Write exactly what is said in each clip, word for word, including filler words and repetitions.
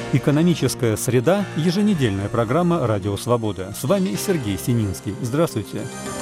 Экономическая среда – еженедельная программа «Радио Свобода». С вами Сергей Сининский. Здравствуйте.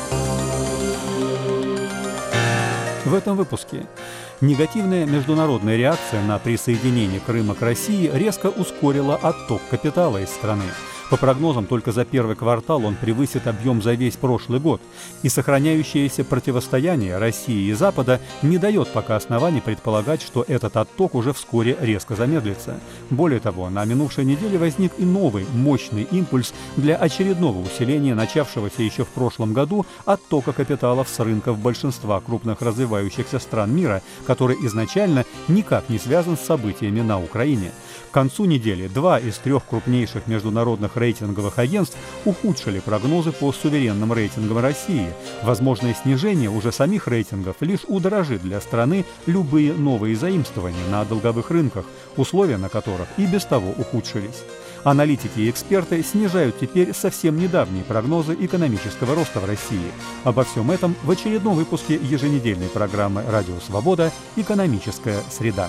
В этом выпуске. Негативная международная реакция на присоединение Крыма к России резко ускорила отток капитала из страны. По прогнозам, только за первый квартал он превысит объем за весь прошлый год. И сохраняющееся противостояние России и Запада не дает пока оснований предполагать, что этот отток уже вскоре резко замедлится. Более того, на минувшей неделе возник и новый мощный импульс для очередного усиления начавшегося еще в прошлом году оттока капиталов с рынков большинства крупных развивающихся стран мира, который изначально никак не связан с событиями на Украине. К концу недели два из трех крупнейших международных рейтинговых агентств ухудшили прогнозы по суверенным рейтингам России. Возможное снижение уже самих рейтингов лишь удорожит для страны любые новые заимствования на долговых рынках, условия на которых и без того ухудшились. Аналитики и эксперты снижают теперь совсем недавние прогнозы экономического роста в России. Обо всем этом в очередном выпуске еженедельной программы «Радио Свобода. Экономическая среда».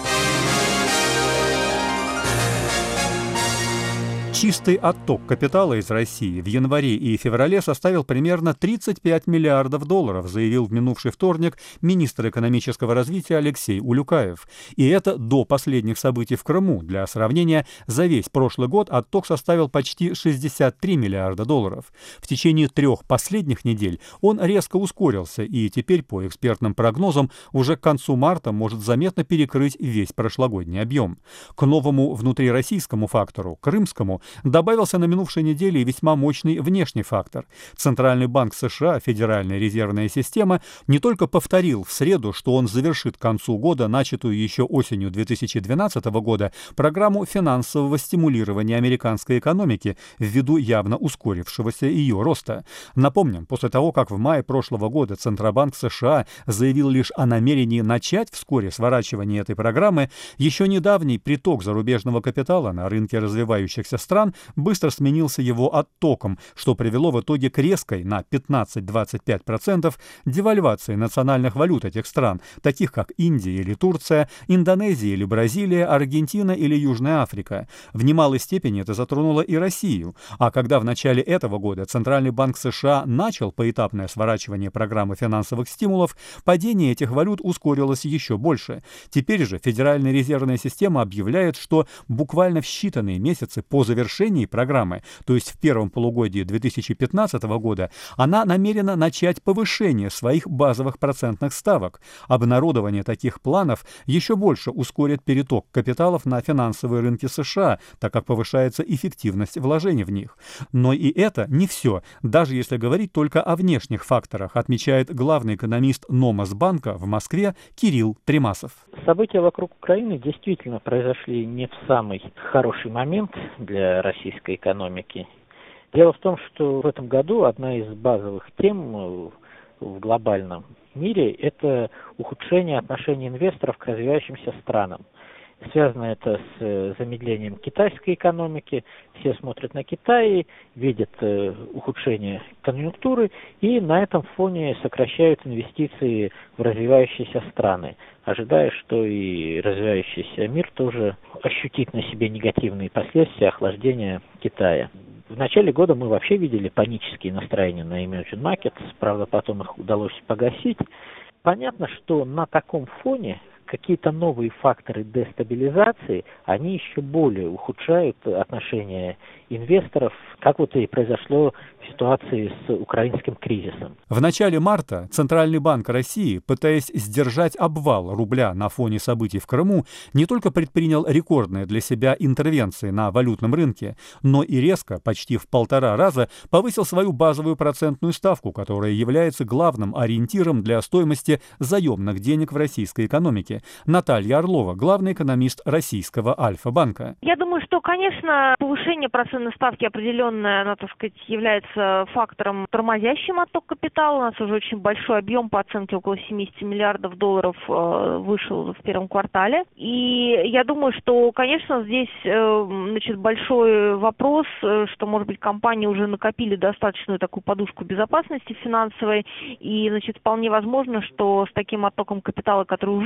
Чистый отток капитала из России в январе и феврале составил примерно тридцать пять миллиардов долларов, заявил в минувший вторник министр экономического развития Алексей Улюкаев. И это до последних событий в Крыму. Для сравнения, за весь прошлый год отток составил почти шестьдесят три миллиарда долларов. В течение трех последних недель он резко ускорился и теперь, по экспертным прогнозам, уже к концу марта может заметно перекрыть весь прошлогодний объем. К новому внутрироссийскому фактору, крымскому, добавился на минувшей неделе и весьма мощный внешний фактор. Центральный банк США, Федеральная резервная система, не только повторил в среду, что он завершит к концу года начатую еще осенью две тысячи двенадцатого года программу финансового стимулирования американской экономики ввиду явно ускорившегося ее роста. Напомним, после того, как в мае прошлого года Центробанк США заявил лишь о намерении начать вскоре сворачивание этой программы, еще недавний приток зарубежного капитала на рынке развивающихся стран быстро сменился его оттоком, что привело в итоге к резкой на пятнадцать-двадцать пять процентов девальвации национальных валют этих стран, таких как Индия или Турция, Индонезия или Бразилия, Аргентина или Южная Африка. В немалой степени это затронуло и Россию. А когда в начале этого года Центральный банк США начал поэтапное сворачивание программы финансовых стимулов, падение этих валют ускорилось еще больше. Теперь же Федеральная резервная система объявляет, что буквально в считанные месяцы по завершении программы, то есть в первом полугодии две тысячи пятнадцатого года, она намерена начать повышение своих базовых процентных ставок. Обнародование таких планов еще больше ускорит переток капиталов на финансовые рынки США, так как повышается эффективность вложений в них. Но и это не все, даже если говорить только о внешних факторах, отмечает главный экономист Номасбанка в Москве Кирилл Тремасов. События вокруг Украины действительно произошли не в самый хороший момент для российской экономики. Дело в том, что в этом году одна из базовых тем в глобальном мире – это ухудшение отношений инвесторов к развивающимся странам. Связано это с замедлением китайской экономики. Все смотрят на Китай, видят ухудшение конъюнктуры и на этом фоне сокращают инвестиции в развивающиеся страны, ожидая, что и развивающийся мир тоже ощутит на себе негативные последствия охлаждения Китая. В начале года мы вообще видели панические настроения на emerging markets, правда, потом их удалось погасить. Понятно, что на таком фоне какие-то новые факторы дестабилизации, они еще более ухудшают отношения инвесторов, как вот и произошло в ситуации с украинским кризисом. В начале марта Центральный банк России, пытаясь сдержать обвал рубля на фоне событий в Крыму, не только предпринял рекордные для себя интервенции на валютном рынке, но и резко, почти в полтора раза, повысил свою базовую процентную ставку, которая является главным ориентиром для стоимости заемных денег в российской экономике. Наталья Орлова, главный экономист российского Альфа-банка. Я думаю, что, конечно, повышение процентной ставки определенно, она, так сказать, является фактором, тормозящим отток капитала. У нас уже очень большой объем, по оценке около семьдесят миллиардов долларов, вышел в первом квартале. И я думаю, что, конечно, здесь, значит, большой вопрос, что, может быть, компании уже накопили достаточную такую подушку безопасности финансовой. И, значит, вполне возможно, что с таким оттоком капитала, который уже произошел,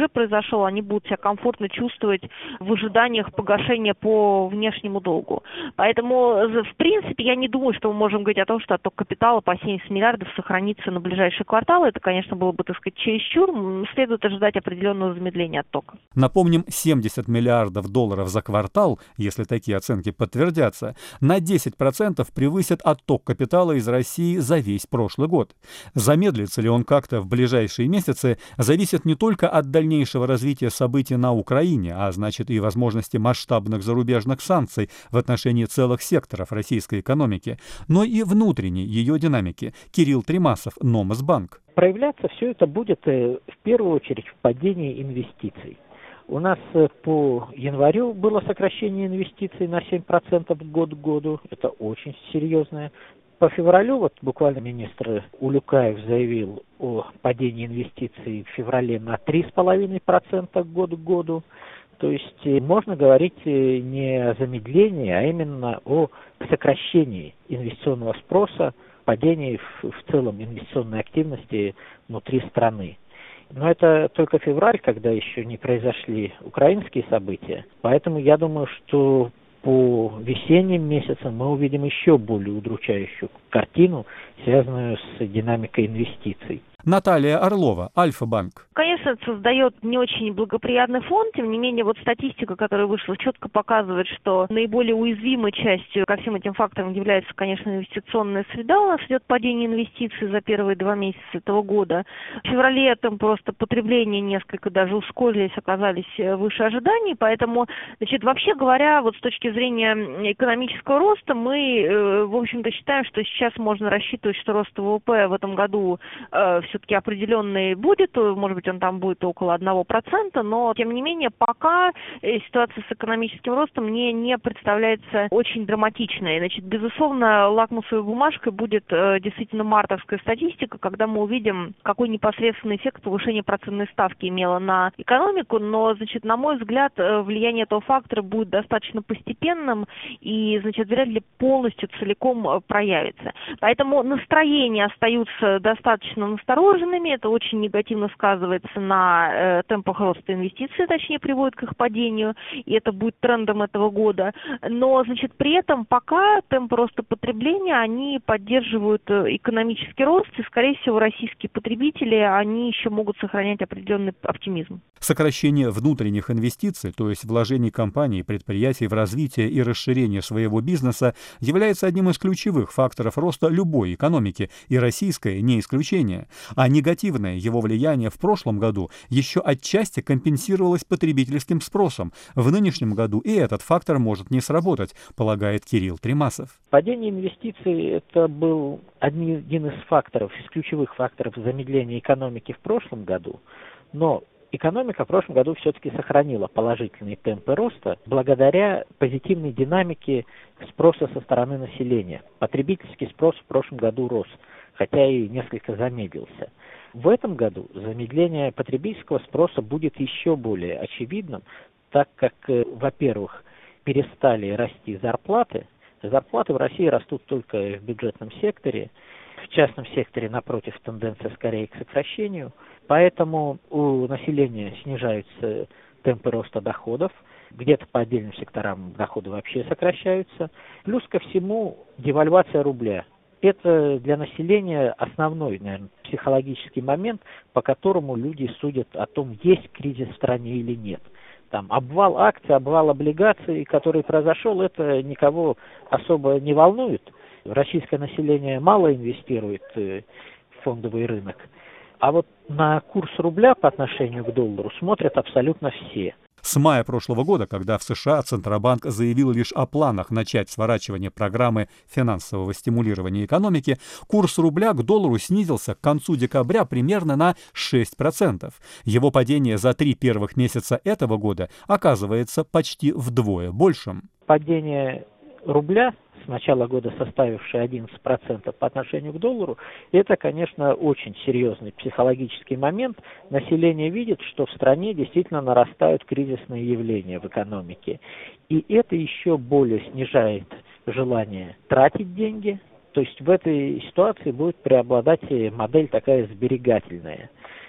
произошел, они будут себя комфортно чувствовать в ожиданиях погашения по внешнему долгу. Поэтому, в принципе, я не думаю, что мы можем говорить о том, что отток капитала по семьдесят миллиардов сохранится на ближайшие кварталы. Это, конечно, было бы, так сказать, чересчур. Следует ожидать определенного замедления оттока. Напомним, семьдесят миллиардов долларов за квартал, если такие оценки подтвердятся, на десять процентов превысит отток капитала из России за весь прошлый год. Замедлится ли он как-то в ближайшие месяцы, зависит не только от дальнейшего развития событий на Украине, а значит и возможности масштабных зарубежных санкций в отношении целых секторов российской экономики, но и внутренней ее динамики. Кирилл Тремасов, Номасбанк. Проявляться все это будет в первую очередь в падении инвестиций. У нас по январю было сокращение инвестиций на семь процентов год к году. Это очень серьезное. По февралю, вот буквально министр Улюкаев заявил о падении инвестиций в феврале на три с половиной процента год к году. То есть можно говорить не о замедлении, а именно о сокращении инвестиционного спроса, падении в, в целом инвестиционной активности внутри страны. Но это только февраль, когда еще не произошли украинские события. Поэтому я думаю, что по весенним месяцам мы увидим еще более удручающую картину, связанную с динамикой инвестиций. Наталья Орлова, Альфа-банк. Конечно, это создает не очень благоприятный фон, тем не менее, вот статистика, которая вышла, четко показывает, что наиболее уязвимой частью ко всем этим факторам является, конечно, инвестиционная среда. У нас идет падение инвестиций за первые два месяца этого года. В феврале там просто потребление несколько даже ускорились, оказались выше ожиданий, поэтому, значит, вообще говоря, вот с точки зрения экономического роста, мы, в общем-то, считаем, что сейчас можно рассчитывать, что рост ВВП в этом году э, все-таки определенный будет, может быть, он там будет около одного процента, но, тем не менее, пока ситуация с экономическим ростом мне не представляется очень драматичной. Значит, безусловно, лакмусовой бумажкой будет э, действительно мартовская статистика, когда мы увидим, какой непосредственный эффект повышения процентной ставки имело на экономику, но, значит, на мой взгляд, влияние этого фактора будет достаточно постепенным и, значит, вряд ли полностью целиком проявится. Поэтому настроения остаются достаточно настороженными, это очень негативно сказывается на э, темпах роста инвестиций, точнее, приводит к их падению, и это будет трендом этого года. Но, значит, при этом пока темпы роста потребления, они поддерживают экономический рост, и, скорее всего, российские потребители, они еще могут сохранять определенный оптимизм. Сокращение внутренних инвестиций, то есть вложений компаний и предприятий в развитие и расширение своего бизнеса, является одним из ключевых факторов роста любой экономики, и российская не исключение. А негативное его влияние в прошлом году еще отчасти компенсировалось потребительским спросом. В нынешнем году и этот фактор может не сработать, полагает Кирилл Тремасов. Падение инвестиций – это был один из факторов, из ключевых факторов замедления экономики в прошлом году, но экономика в прошлом году все-таки сохранила положительные темпы роста благодаря позитивной динамике спроса со стороны населения. Потребительский спрос в прошлом году рос, хотя и несколько замедлился. В этом году замедление потребительского спроса будет еще более очевидным, так как, во-первых, перестали расти зарплаты. Зарплаты в России растут только в бюджетном секторе. В частном секторе, напротив, тенденция скорее к сокращению. Поэтому у населения снижаются темпы роста доходов. Где-то по отдельным секторам доходы вообще сокращаются. Плюс ко всему девальвация рубля. Это для населения основной, наверное, психологический момент, по которому люди судят о том, есть кризис в стране или нет. Там обвал акций, обвал облигаций, который произошел, это никого особо не волнует. Российское население мало инвестирует в фондовый рынок. А вот на курс рубля по отношению к доллару смотрят абсолютно все. С мая прошлого года, когда в США Центробанк заявил лишь о планах начать сворачивание программы финансового стимулирования экономики, курс рубля к доллару снизился к концу декабря примерно на шесть процентов. Его падение за три первых месяца этого года оказывается почти вдвое большим. Падение рубля с начала года, составивший одиннадцать процентов по отношению к доллару, это, конечно, очень серьезный психологический момент. Население видит, что в стране действительно нарастают кризисные явления в экономике. И это еще более снижает желание тратить деньги. То есть в этой ситуации будет преобладать модель такая сберегательная.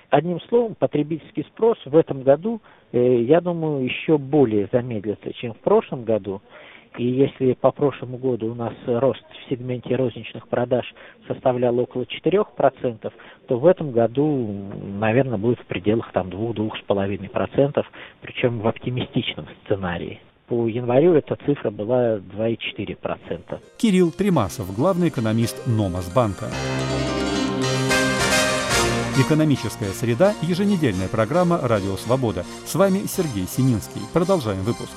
Одним словом, потребительский спрос в этом году, я думаю, еще более замедлится, чем в прошлом году. И если по прошлому году у нас рост в сегменте розничных продаж составлял около четырёх процентов, то в этом году, наверное, будет в пределах там двух-двух с половиной процентов, причем в оптимистичном сценарии. По январю эта цифра была два и четыре процента. Кирилл Тремасов, главный экономист Номасбанка. Экономическая среда – еженедельная программа «Радио Свобода». С вами Сергей Сининский. Продолжаем выпуск.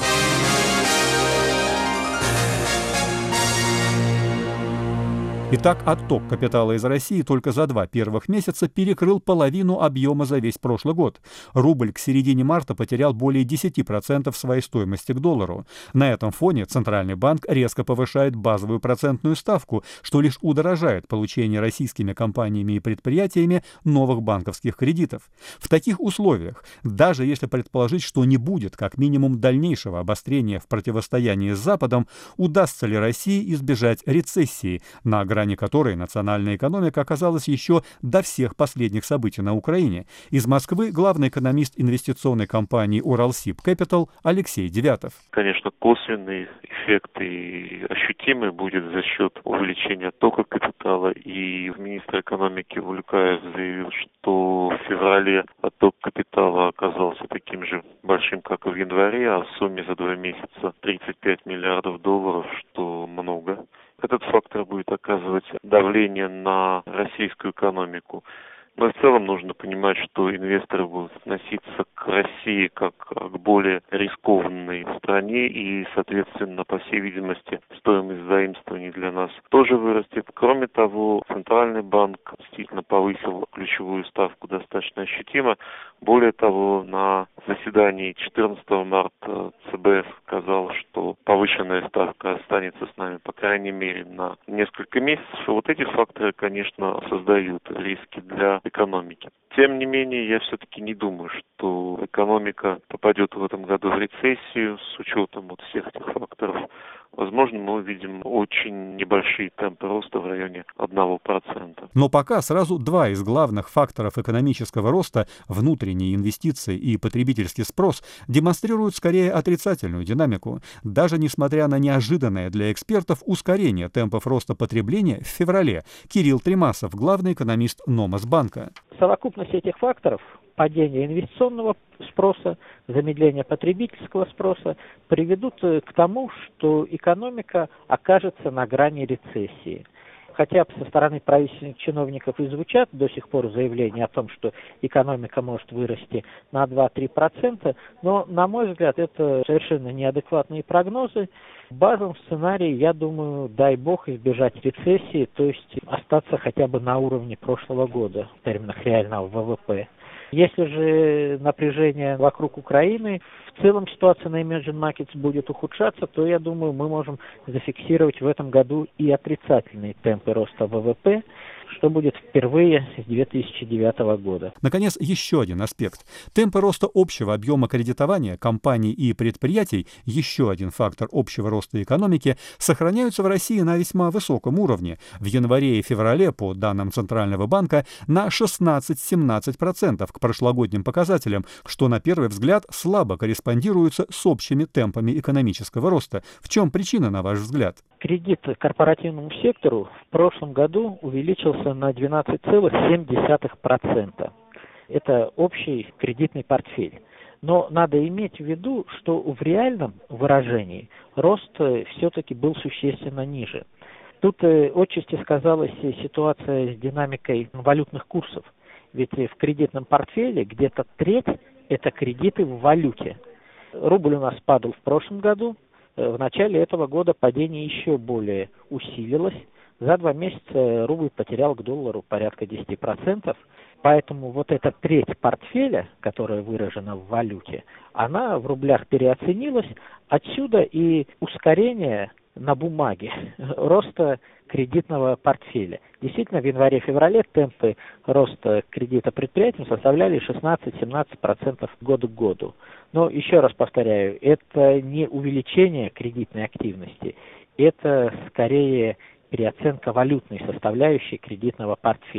Итак, отток капитала из России только за два первых месяца перекрыл половину объема за весь прошлый год. Рубль к середине марта потерял более десяти процентов своей стоимости к доллару. На этом фоне Центральный банк резко повышает базовую процентную ставку, что лишь удорожает получение российскими компаниями и предприятиями новых банковских кредитов. В таких условиях, даже если предположить, что не будет как минимум дальнейшего обострения в противостоянии с Западом, удастся ли России избежать рецессии, на грани которой национальная экономика оказалась еще до всех последних событий на Украине. Из Москвы главный экономист инвестиционной компании Уралсиб Кэпитал Алексей Девятов. Конечно, косвенный эффект и ощутимый будет за счет увеличения оттока капитала. И министр экономики Улюкаев заявил, что в феврале отток капитала оказался таким же большим, как и в январе, а в сумме за два месяца тридцать пять миллиардов долларов, что много. Этот фактор будет оказывать давление на российскую экономику. Но в целом нужно понимать, что инвесторы будут относиться к России как к более рискованной стране, и, соответственно, по всей видимости, стоимость заимствований для нас тоже вырастет. Кроме того, Центральный банк действительно повысил ключевую ставку достаточно ощутимо. Более того, на заседании четырнадцатого марта ЦБ сказал, что повышенная ставка останется с нами, по крайней мере, на несколько месяцев. И вот эти факторы, конечно, создают риски для экономики. Тем не менее, я все-таки не думаю, что экономика попадет в этом году в рецессию с учетом вот всех этих факторов. Возможно, мы увидим очень небольшие темпы роста в районе одного процента. Но пока сразу два из главных факторов экономического роста – внутренние инвестиции и потребительский спрос – демонстрируют скорее отрицательную динамику, даже несмотря на неожиданное для экспертов ускорение темпов роста потребления в феврале. Кирилл Тремасов, главный экономист Номасбанка. Совокупность этих факторов – падение инвестиционного спроса, замедление потребительского спроса приведут к тому, что экономика окажется на грани рецессии. Хотя со стороны правительственных чиновников и звучат до сих пор заявления о том, что экономика может вырасти на два-три процента, но, на мой взгляд, это совершенно неадекватные прогнозы. В базовом сценарии, я думаю, дай бог избежать рецессии, то есть остаться хотя бы на уровне прошлого года в терминах реального ВВП. Если же напряжение вокруг Украины, в целом ситуация на Emerging Markets будет ухудшаться, то, я думаю, мы можем зафиксировать в этом году и отрицательные темпы роста ВВП, что будет впервые с две тысячи девятого года. Наконец, еще один аспект. Темпы роста общего объема кредитования компаний и предприятий, еще один фактор общего роста экономики, сохраняются в России на весьма высоком уровне. В январе и феврале, по данным Центрального банка, на шестнадцать-семнадцать процентов к прошлогодним показателям, что на первый взгляд слабо корреспондируется с общими темпами экономического роста. В чем причина, на ваш взгляд? Кредит корпоративному сектору в прошлом году увеличился на двенадцать целых семь десятых процента. Это общий кредитный портфель. Но надо иметь в виду, что в реальном выражении рост все-таки был существенно ниже. Тут отчасти сказалась ситуация с динамикой валютных курсов. Ведь в кредитном портфеле где-то треть – это кредиты в валюте. Рубль у нас падал в прошлом году. В начале этого года падение еще более усилилось. За два месяца рубль потерял к доллару порядка десять процентов. Поэтому вот эта треть портфеля, которая выражена в валюте, она в рублях переоценилась. Отсюда и ускорение на бумаге роста кредитного портфеля. Действительно, в январе-феврале темпы роста кредита предприятиям составляли шестнадцать-семнадцать процентов год к году. Но еще раз повторяю, это не увеличение кредитной активности, это скорее переоценка валютной составляющей кредитного портфеля.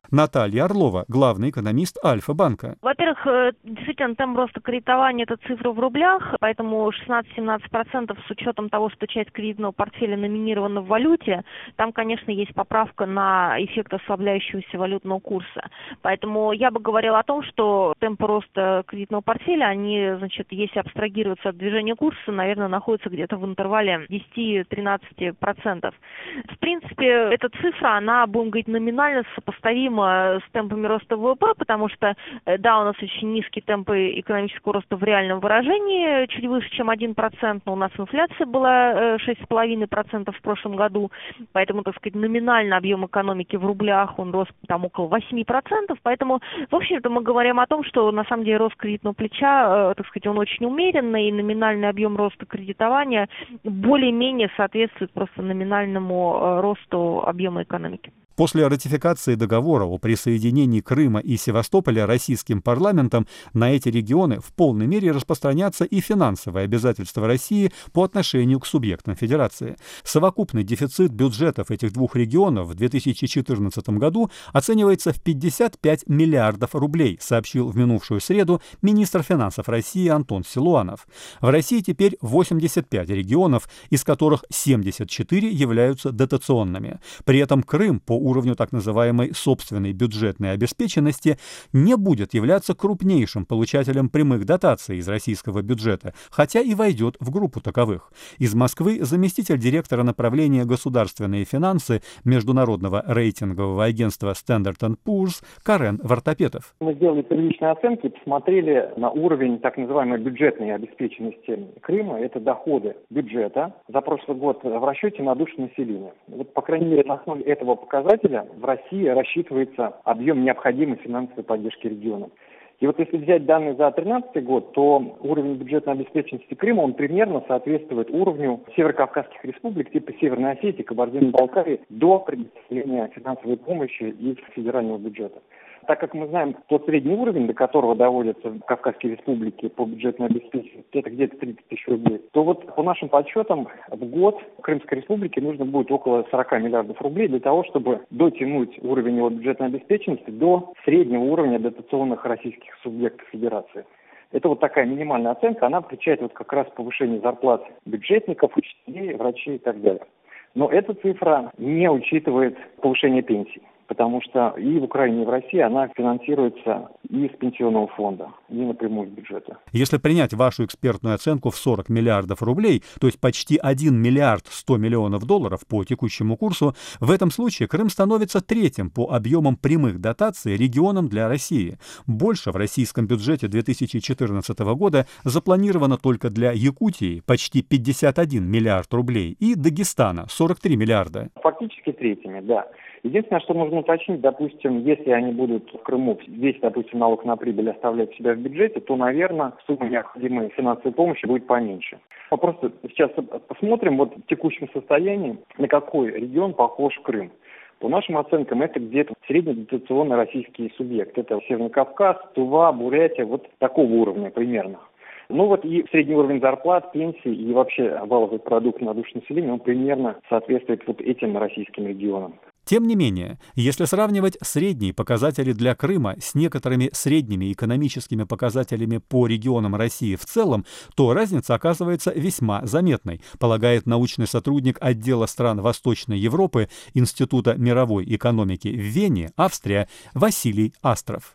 Наталья Орлова, главный экономист Альфа-банка. Во-первых, действительно, темп роста кредитования – это цифра в рублях, поэтому шестнадцать-семнадцать процентов с учетом того, что часть кредитного портфеля номинирована в валюте, там, конечно, есть поправка на эффект ослабляющегося валютного курса. Поэтому я бы говорила о том, что темпы роста кредитного портфеля, они, значит, если абстрагироваться от движения курса, наверное, находятся где-то в интервале десять-тринадцать процентов. В принципе, эта цифра, она, будем говорить, номинально сопоставима с темпами роста ВВП, потому что, да, у нас очень низкие темпы экономического роста в реальном выражении, чуть выше, чем один процент, но у нас инфляция была шесть целых пять десятых процента в прошлом году, поэтому, так сказать, номинально объем экономики в рублях, он рос там около восемь процентов, поэтому, в общем-то, мы говорим о том, что, на самом деле, рост кредитного плеча, так сказать, он очень умеренный, и номинальный объем роста кредитования более-менее соответствует просто номинальному росту объема экономики. После ратификации договора о присоединении Крыма и Севастополя российским парламентом на эти регионы в полной мере распространятся и финансовые обязательства России по отношению к субъектам Федерации. Совокупный дефицит бюджетов этих двух регионов в две тысячи четырнадцатом году оценивается в пятьдесят пять миллиардов рублей, сообщил в минувшую среду министр финансов России Антон Силуанов. В России теперь восемьдесят пять регионов, из которых семьдесят четыре являются дотационными. При этом Крым по уровню так называемой собственной бюджетной обеспеченности не будет являться крупнейшим получателем прямых дотаций из российского бюджета, хотя и войдет в группу таковых. Из Москвы заместитель директора направления государственные финансы международного рейтингового агентства Standard энд Poor's Карен Вартапетов. Мы сделали первичные оценки, посмотрели на уровень так называемой бюджетной обеспеченности Крыма, это доходы бюджета за прошлый год в расчете на душу населения. Вот, по крайней мере, на основе этого показателя в России рассчитывается объем необходимой финансовой поддержки региона. И вот если взять данные за две тысячи тринадцатый год, то уровень бюджетной обеспеченности Крыма, он примерно соответствует уровню северокавказских республик типа Северной Осетии, Кабардино-Балкарии до предоставления финансовой помощи из федерального бюджета. Так как мы знаем, тот средний уровень, до которого доводятся Кавказские республики по бюджетной обеспеченности, это где-то тридцать тысяч рублей, то вот по нашим подсчетам в год Крымской республике нужно будет около сорок миллиардов рублей для того, чтобы дотянуть уровень его бюджетной обеспеченности до среднего уровня дотационных российских субъектов Федерации. Это вот такая минимальная оценка, она включает вот как раз повышение зарплат бюджетников, учителей, врачей и так далее. Но эта цифра не учитывает повышение пенсий, потому что и в Украине, и в России она финансируется и из пенсионного фонда, не напрямую из бюджета. Если принять вашу экспертную оценку в сорок миллиардов рублей, то есть почти один миллиард сто миллионов долларов по текущему курсу, в этом случае Крым становится третьим по объемам прямых дотаций регионом для России. Больше в российском бюджете две тысячи четырнадцатого года запланировано только для Якутии почти пятьдесят один миллиард рублей и Дагестана сорок три миллиарда. Фактически третьими, да. Единственное, что нужно уточнить, допустим, если они будут в Крыму весь, допустим, налог на прибыль оставлять себя в бюджете, то, наверное, сумма необходимой финансовой помощи будет поменьше. Мы просто сейчас посмотрим вот в текущем состоянии, на какой регион похож Крым. По нашим оценкам, это где-то среднедотационный российский субъект. Это Северный Кавказ, Тува, Бурятия, вот такого уровня примерно. Ну вот и средний уровень зарплат, пенсий и вообще валовый продукт на душу населения, он примерно соответствует вот этим российским регионам. Тем не менее, если сравнивать средние показатели для Крыма с некоторыми средними экономическими показателями по регионам России в целом, то разница оказывается весьма заметной, полагает научный сотрудник отдела стран Восточной Европы Института мировой экономики в Вене, Австрия, Василий Астров.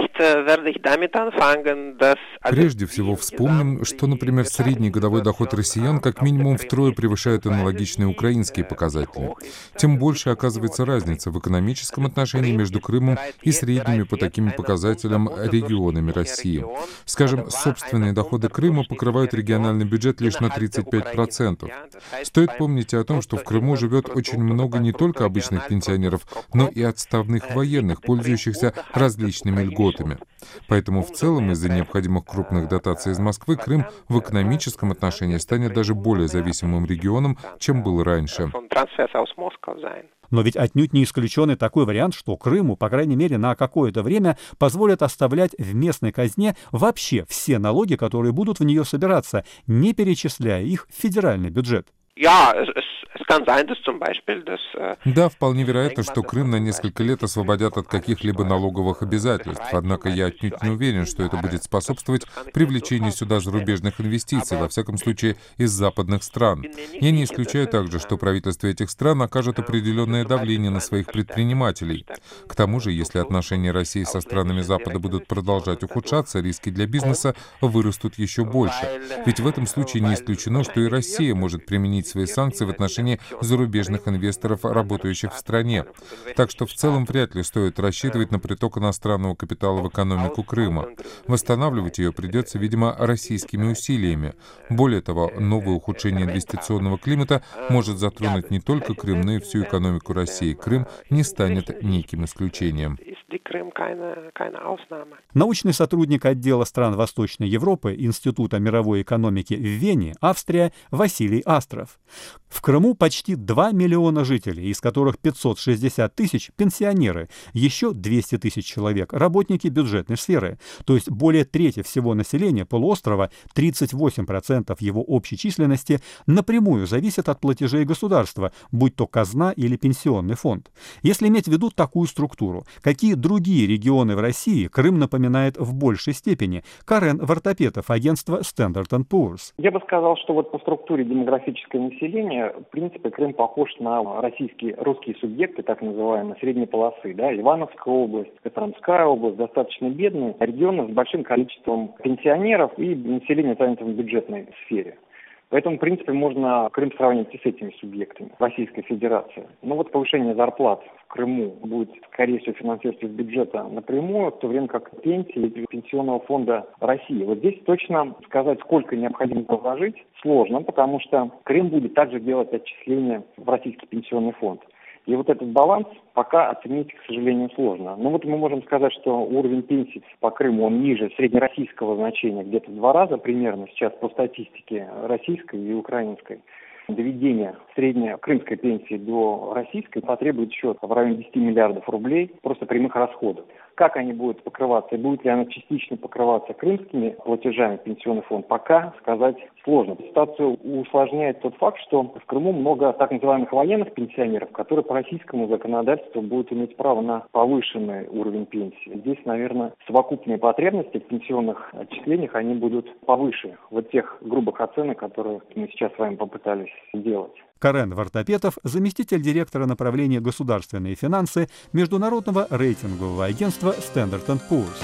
Прежде всего вспомним, что, например, средний годовой доход россиян как минимум втрое превышает аналогичные украинские показатели. Тем больше оказывается разница в экономическом отношении между Крымом и средними по таким показателям регионами России. Скажем, собственные доходы Крыма покрывают региональный бюджет лишь на тридцать пять процентов. Стоит помнить о том, что в Крыму живет очень много не только обычных пенсионеров, но и отставных военных, пользующихся различными льготами. Поэтому в целом из-за необходимых крупных дотаций из Москвы Крым в экономическом отношении станет даже более зависимым регионом, чем был раньше. Но ведь отнюдь не исключен и такой вариант, что Крыму, по крайней мере, на какое-то время позволят оставлять в местной казне вообще все налоги, которые будут в нее собираться, не перечисляя их в федеральный бюджет. Да, вполне вероятно, что Крым на несколько лет освободят от каких-либо налоговых обязательств, однако я отнюдь не уверен, что это будет способствовать привлечению сюда зарубежных инвестиций, во всяком случае из западных стран. Я не исключаю также, что правительство этих стран окажет определенное давление на своих предпринимателей. К тому же, если отношения России со странами Запада будут продолжать ухудшаться, риски для бизнеса вырастут еще больше. Ведь в этом случае не исключено, что и Россия может применить свои санкции в отношении зарубежных инвесторов, работающих в стране. Так что в целом вряд ли стоит рассчитывать на приток иностранного капитала в экономику Крыма. Восстанавливать ее придется, видимо, российскими усилиями. Более того, новое ухудшение инвестиционного климата может затронуть не только Крым, но и всю экономику России. Крым не станет неким исключением. Научный сотрудник отдела стран Восточной Европы Института мировой экономики в Вене, Австрия, Василий Астров. В Крыму почти два миллиона жителей, из которых пятьсот шестьдесят тысяч – пенсионеры, еще двести тысяч человек – работники бюджетной сферы. То есть более трети всего населения полуострова, тридцать восемь процентов его общей численности, напрямую зависят от платежей государства, будь то казна или пенсионный фонд. Если иметь в виду такую структуру, какие другие регионы в России Крым напоминает в большей степени? Карен Вартапетов, агентство Standard энд Poor's. Я бы сказал, что вот по структуре демографического населения, в принципе, Крым похож на российские, русские субъекты, так называемые, средней полосы. Да? Ивановская область, Костромская область, достаточно бедные регионы с большим количеством пенсионеров и населения, занятого в бюджетной сфере. Поэтому, в принципе, можно Крым сравнить и с этими субъектами Российской Федерации. Но вот повышение зарплат в Крыму будет, скорее всего, финансироваться из бюджета напрямую, в то время как пенсии из Пенсионного фонда России. Вот здесь точно сказать, сколько необходимо вложить, сложно, потому что Крым будет также делать отчисления в Российский пенсионный фонд. И вот этот баланс пока оценить, к сожалению, сложно. Но вот мы можем сказать, что уровень пенсий по Крыму, он ниже среднероссийского значения, где-то в два раза примерно сейчас по статистике российской и украинской. Доведение средней крымской пенсии до российской потребует еще в районе десяти миллиардов рублей просто прямых расходов. Как они будут покрываться и будет ли она частично покрываться крымскими платежами в пенсионный фонд, пока сказать сложно. Ситуацию усложняет тот факт, что в Крыму много так называемых военных пенсионеров, которые по российскому законодательству будут иметь право на повышенный уровень пенсии. Здесь, наверное, совокупные потребности в пенсионных отчислениях, они будут повыше вот тех грубых оценок, которые мы сейчас с вами попытались сделать. Карен Вартапетов, заместитель директора направления государственные финансы международного рейтингового агентства Standard энд Poor's.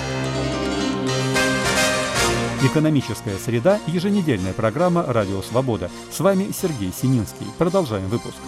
Экономическая среда. Еженедельная программа «Радио Свобода». С вами Сергей Сининский. Продолжаем выпуск.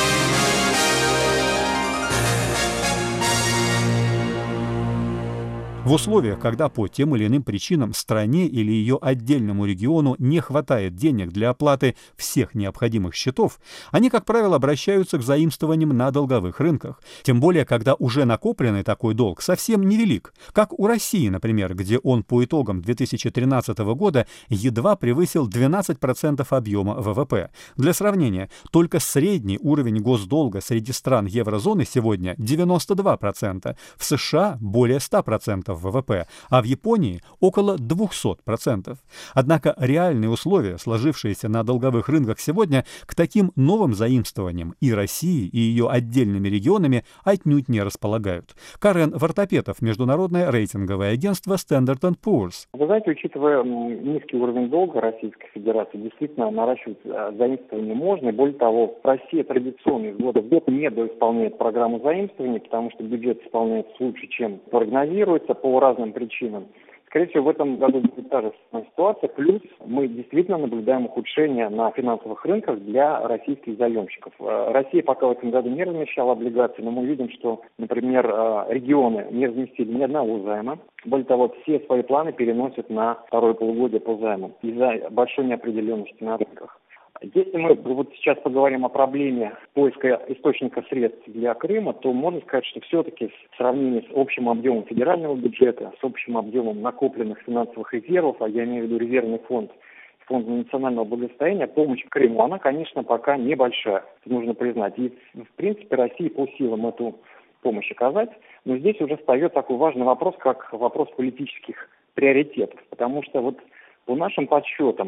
В условиях, когда по тем или иным причинам стране или ее отдельному региону не хватает денег для оплаты всех необходимых счетов, они, как правило, обращаются к заимствованиям на долговых рынках. Тем более, когда уже накопленный такой долг совсем невелик, как у России, например, где он по итогам две тысячи тринадцатого года едва превысил двенадцать процентов объема вэ вэ пэ. Для сравнения, только средний уровень госдолга среди стран еврозоны сегодня девяносто два процента, в США более ста процентов вэ вэ пэ, а в Японии около двухсот процентов. Однако реальные условия, сложившиеся на долговых рынках сегодня, к таким новым заимствованиям и России, и ее отдельными регионами отнюдь не располагают. Карен Вартапетов, международное рейтинговое агентство Standard энд Poor's. Вы знаете, учитывая низкий уровень долга Российской Федерации, действительно наращивать заимствование можно. И более того, Россия традиционно из года в год недоисполняет программу заимствования, потому что бюджет исполняется лучше, чем прогнозируется по разным причинам. Скорее всего, в этом году будет та же ситуация. Плюс мы действительно наблюдаем ухудшение на финансовых рынках для российских заемщиков. Россия пока в этом году не размещала облигации, но мы видим, что, например, регионы не разместили ни одного займа. Более того, все свои планы переносят на второе полугодие по займам из-за большой неопределенности на рынках. Если мы вот сейчас поговорим о проблеме поиска источника средств для Крыма, то можно сказать, что все-таки в сравнении с общим объемом федерального бюджета, с общим объемом накопленных финансовых резервов, а я имею в виду резервный фонд, фонд национального благосостояния, помощь Крыму, она, конечно, пока небольшая, это нужно признать. И, в принципе, России по силам эту помощь оказать. Но здесь уже встает такой важный вопрос, как вопрос политических приоритетов. Потому что вот по нашим подсчетам,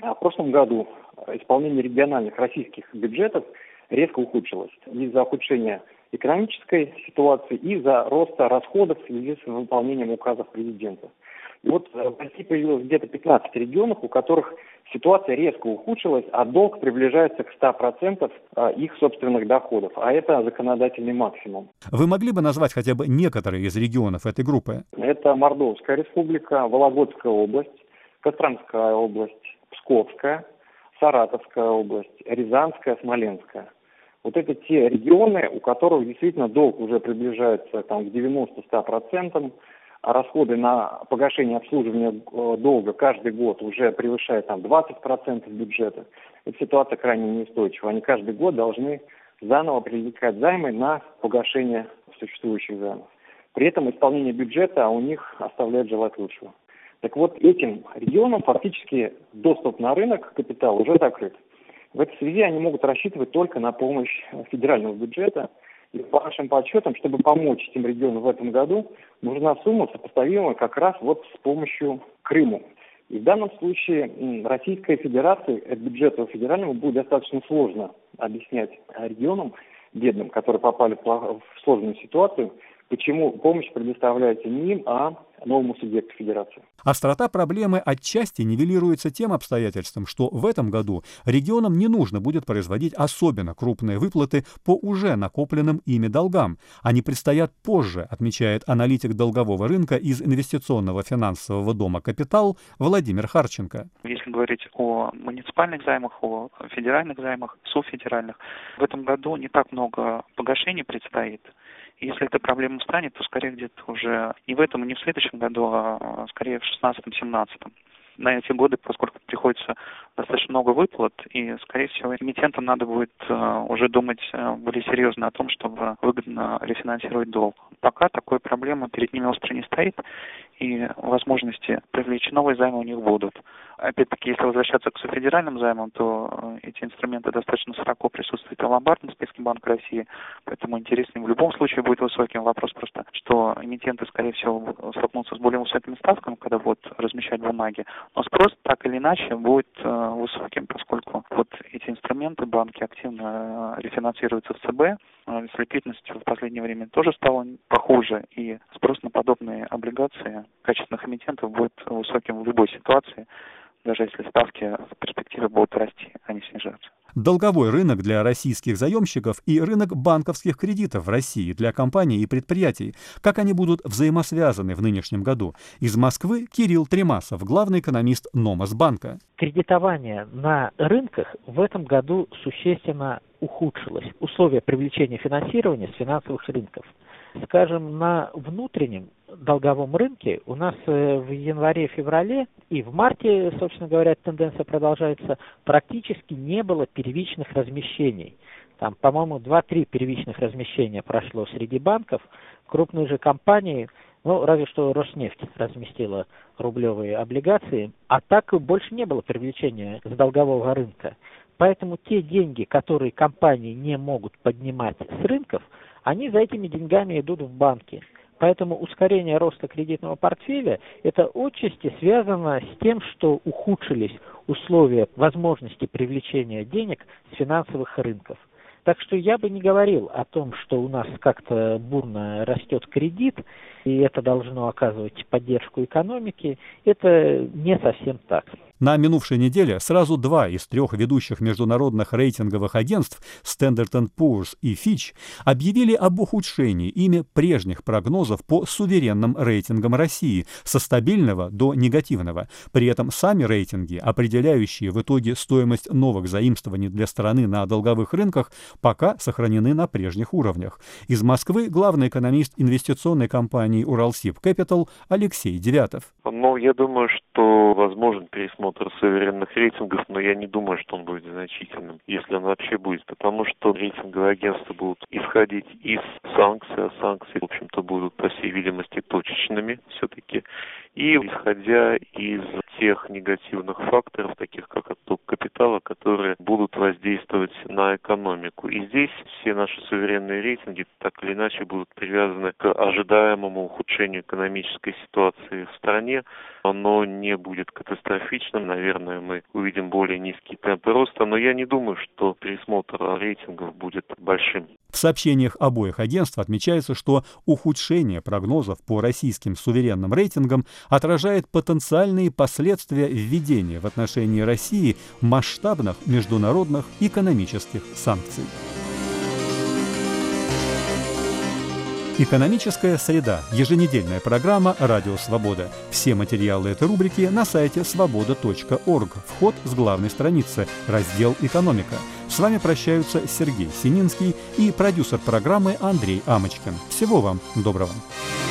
А в прошлом году исполнение региональных российских бюджетов резко ухудшилось из-за ухудшения экономической ситуации и из-за роста расходов в связи с выполнением указов президента. И вот в России появилось где-то пятнадцать регионов, у которых ситуация резко ухудшилась, а долг приближается к ста процентам их собственных доходов, а это законодательный максимум. Вы могли бы назвать хотя бы некоторые из регионов этой группы? Это Мордовская республика, Вологодская область, Костромская область, Псковская, Саратовская область, Рязанская, Смоленская. Вот это те регионы, у которых действительно долг уже приближается там, к девяноста-ста процентам, а расходы на погашение обслуживания долга каждый год уже превышают там, двадцать процентов бюджета. Эта ситуация крайне неустойчива. Они каждый год должны заново привлекать займы на погашение существующих займов. При этом исполнение бюджета у них оставляет желать лучшего. Так вот, этим регионам фактически доступ на рынок капитала уже закрыт. В этой связи они могут рассчитывать только на помощь федерального бюджета. И по нашим подсчетам, чтобы помочь этим регионам в этом году, нужна сумма, сопоставимая как раз вот с помощью Крыму. И в данном случае Российской Федерации, бюджету федеральному, будет достаточно сложно объяснять регионам, бедным, которые попали в сложную ситуацию, почему помощь предоставляется не им, а новому субъекту федерации. Острота проблемы отчасти нивелируется тем обстоятельством, что в этом году регионам не нужно будет производить особенно крупные выплаты по уже накопленным ими долгам. Они предстоят позже, отмечает аналитик долгового рынка из инвестиционного финансового дома «Капитал» Владимир Харченко. Если говорить о муниципальных займах, о федеральных займах, субфедеральных, в этом году не так много погашений предстоит. Если эта проблема станет, то скорее где-то уже не в этом и не в следующем году, а скорее в шестнадцатом-семнадцатом. На эти годы, поскольку приходится достаточно много выплат, и, скорее всего, эмитентам надо будет uh, уже думать uh, более серьезно о том, чтобы выгодно рефинансировать долг. Пока такой проблемы перед ними остро не стоит, и возможности привлечь новые займы у них будут. Опять-таки, если возвращаться к федеральным займам, то uh, эти инструменты достаточно широко присутствуют в ломбардном списке Банка России, поэтому интерес в любом случае будет высоким. Вопрос просто, что эмитенты, скорее всего, столкнутся с более высокими ставками, когда будут размещать бумаги, но спрос так или иначе будет э, высоким, поскольку вот эти инструменты банки активно э, рефинансируются в ЦБ. Э, с ликвидностью в последнее время тоже стало похуже, и спрос на подобные облигации качественных эмитентов будет высоким в любой ситуации, даже если ставки в перспективе будут расти, а не снижаться. Долговой рынок для российских заемщиков и рынок банковских кредитов в России для компаний и предприятий. Как они будут взаимосвязаны в нынешнем году? Из Москвы Кирилл Тремасов, главный экономист Номасбанка. Кредитование на рынках в этом году существенно ухудшилось. Условия привлечения финансирования с финансовых рынков. Скажем, на внутреннем долговом рынке у нас в январе-феврале и в марте, собственно говоря, тенденция продолжается, практически не было первичных размещений. Там, по-моему, два-три первичных размещения прошло среди банков. Крупные же компании, ну, разве что Роснефть разместила рублевые облигации, а так больше не было привлечения с долгового рынка. Поэтому те деньги, которые компании не могут поднимать с рынков, они за этими деньгами идут в банки. Поэтому ускорение роста кредитного портфеля – это отчасти связано с тем, что ухудшились условия возможности привлечения денег с финансовых рынков. Так что я бы не говорил о том, что у нас как-то бурно растет кредит, и это должно оказывать поддержку экономики. Это не совсем так. На минувшей неделе сразу два из трех ведущих международных рейтинговых агентств Standard энд Poor's и Fitch объявили об ухудшении ими прежних прогнозов по суверенным рейтингам России со стабильного до негативного. При этом сами рейтинги, определяющие в итоге стоимость новых заимствований для страны на долговых рынках, пока сохранены на прежних уровнях. Из Москвы главный экономист инвестиционной компании Уралсиб Капитал Алексей Девятов. Ну, я думаю, что возможен пересмотр суверенных рейтингов, но я не думаю, что он будет значительным, если он вообще будет, потому что рейтинговые агентства будут исходить из санкций, а санкции, в общем-то, будут, по всей видимости, точечными все-таки, и исходя из тех негативных факторов, таких как отток капитала, которые будут воздействовать воздействовать на экономику. И здесь все наши суверенные рейтинги так или иначе будут привязаны к ожидаемому ухудшению экономической ситуации в стране. Оно не будет катастрофичным. Наверное, мы увидим более низкие темпы роста, но я не думаю, что пересмотр рейтингов будет большим. В сообщениях обоих агентств отмечается, что ухудшение прогнозов по российским суверенным рейтингам отражает потенциальные последствия введения в отношении России масштабных международных экономических санкций. «Экономическая среда» – еженедельная программа «Радио Свобода». Все материалы этой рубрики на сайте свобода точка орг. Вход с главной страницы, раздел «Экономика». С вами прощаются Сергей Сининский и продюсер программы Андрей Амочкин. Всего вам доброго.